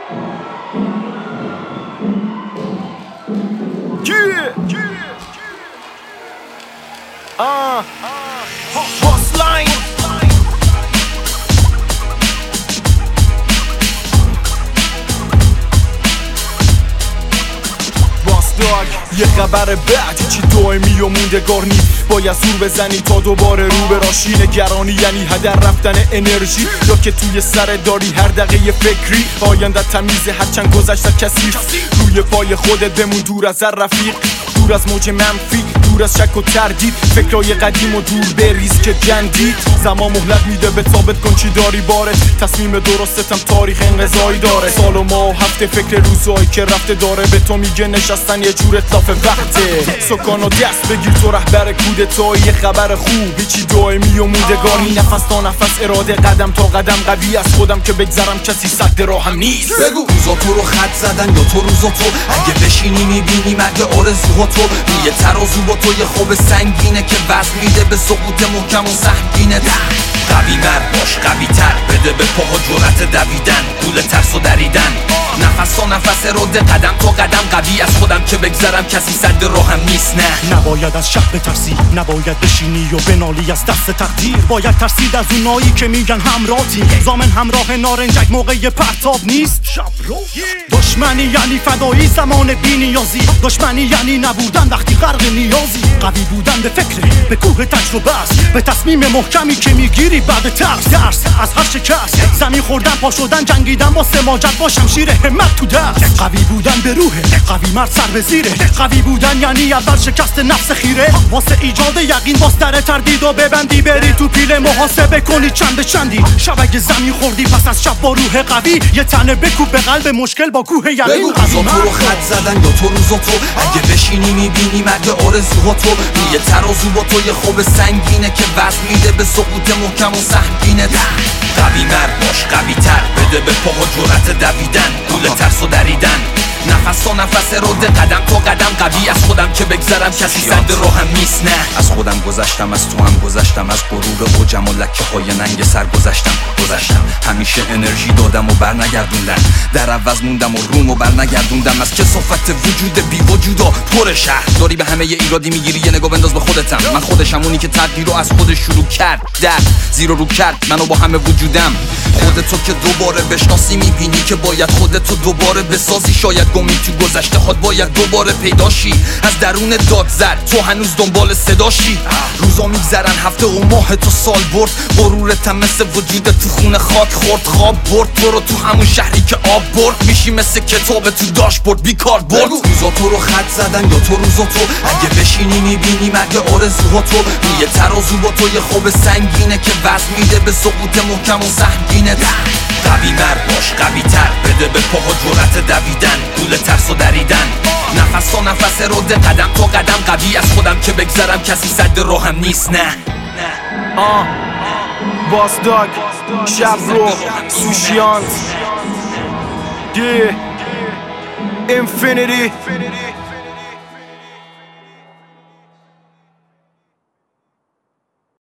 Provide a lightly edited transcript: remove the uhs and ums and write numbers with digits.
Boss line. یه خبر بعد هیچی دائمی و موندگار نی، باید زور بزنی تا دوباره رو به راشی. نگرانی یعنی هدر رفتن انرژی، یا که توی سر داری هر دقیقه فکری آینده تمیزه هرچند گذشته کثیف. روی پای خودت بمون، دور از هر رفیق، دور از موج منفی، دور از شک و تردید. فکرای قدیم و دور بریز که جندید. زمان مهلت میده به ثابت کن چی داری بارت، تصمیم درستتم تاریخ انقضایی داره. سال و ماه و هفته فکر روزایی که رفته داره به تو میگه نشستن یه جور اطلاف وقته. سکان و دست بگیر تو رهبر کودتایی، یه خبر خوب هیچی دائمی و موندگاری. نفس تا نفس اراده، قدم تا قدم قوی از خودم که بگذرم کسی سد راهم نیست. بگو روزا تو رو خط زدن یا تو روزا تو، اگه بشینی میبینی مرگ آرزوها تو. یه ترازو با تو یه خوب سنگینه که وزن میده به سقوط محکم و سهمگینه. قوی مرد باش، قوی تر بده به پاها جرأت دویدن، گول ترس و دریدن. نفس تا نفس اراده، قدم تا قدم قوی از خودم که بگذرم کسی سد راهم نیست. نه نباید از شب بترسی، نباید بشینی و بنالی از دست تقدیر. باید ترسید از اونایی که میگن همراهی، زامن همراه نارنجک موقع پرتاب نیست. دشمنی یعنی فدایی زمان بی نیازی، دشمنی یعنی نبودن وقتی غرق نیازی. قوی بودن به فکر، به کوه تجربه است، به تصمیم محکمی که میگیری بعد ترس. درس از هر شکست، زمین خوردن، پا شدن، جنگیدن با سماجت، با شمشیر همت تو دست. قوی بودن به روحه، قوی مرد سر به زیره. قوی بودن یعنی اول شکست نفس خیره، واسه ایجاد یقین باز در تردید و ببندی. بری تو پیله محاسبه کنی چند به چندی. شب اگه زمین خوردی پس از شب با روح قوی، یه تنه بکوب به قلب مشکل با کوه یقین. بگو روزا تو رو خط زدن یا تو روزا تو، اگه بشینی میبینی مرگ آرزوها تو. یه ترازو با تو یه خوب سنگینه که وزن میده به سقوط محکم و سهمگینه. قوی مرد باش، قوی تر بده به پاها جرأت دویدن، گول ترس و دریدن. نفس تا نفس اراده، قدم تا قدم قوی از خودم که بگذرم کسی سد راهم نیست. نه از خودم گذشتم، از تو هم گذشتم، از غرور اوجم و لکه های ننگ سر گذشتم. همیشه انرژی دادم و برنگردوندم، در عوض موندم و رومو برنگردوندم. از کثافت وجود بی وجودا پر شهر داری به همه ی ایرادی میگیری، یه نگاه بنداز به خودتم. من خودشم اونی که تغییر رو از خودش شروع کرد، در زیر رو کرد منو با همه وجودم. خودتو که دوباره بشناسی میبینی که باید خودتو دوباره بسازی. شاید گمی تو گذشته هات باید دوباره پیداشی، از درون داد زد تو هنوز دنبال صداشی. روزا میگذرن، هفته و ماه تو سال برد، غرورت مثل وجودت تو خونه خاک خورد. خواب برد تو رو تو همون شهری که آب برد، میشی مثل کتاب تو داشبورد بیکار برد. روزا تو رو خط زدن یا تو روزا تو، اگه بشینی میبینی مرگ آرزوها تو. یه ترازو با تو یه خوب سنگینه که وزن میده به سقوط محکم و سهمگینه. قوی مرد باش، قوی تر بده به پاها جرأت دویدن، گول ترس و دریدن. نفس تا نفس اراده، قدم تا قدم قوی از خودم که بگذرم کسی سد راهم نیست. نه باس داگ، شب رو سوشیانت، Infinity